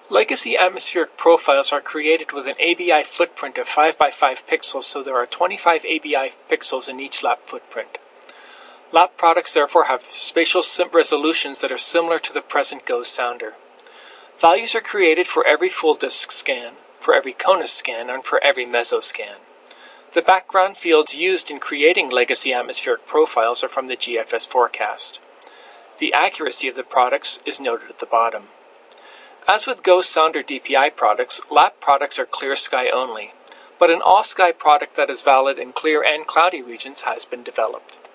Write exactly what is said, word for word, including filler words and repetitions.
Legacy atmospheric profiles are created with an A B I footprint of five by five pixels, so there are twenty-five A B I pixels in each lap footprint. Lap products therefore have spatial resolutions that are similar to the present GOES sounder. Values are created for every full disk scan, for every CONUS scan, and for every mesoscan. The background fields used in creating legacy atmospheric profiles are from the G F S forecast. The accuracy of the products is noted at the bottom. As with GOES sounder D P I products, lap products are clear sky only, but an all-sky product that is valid in clear and cloudy regions has been developed.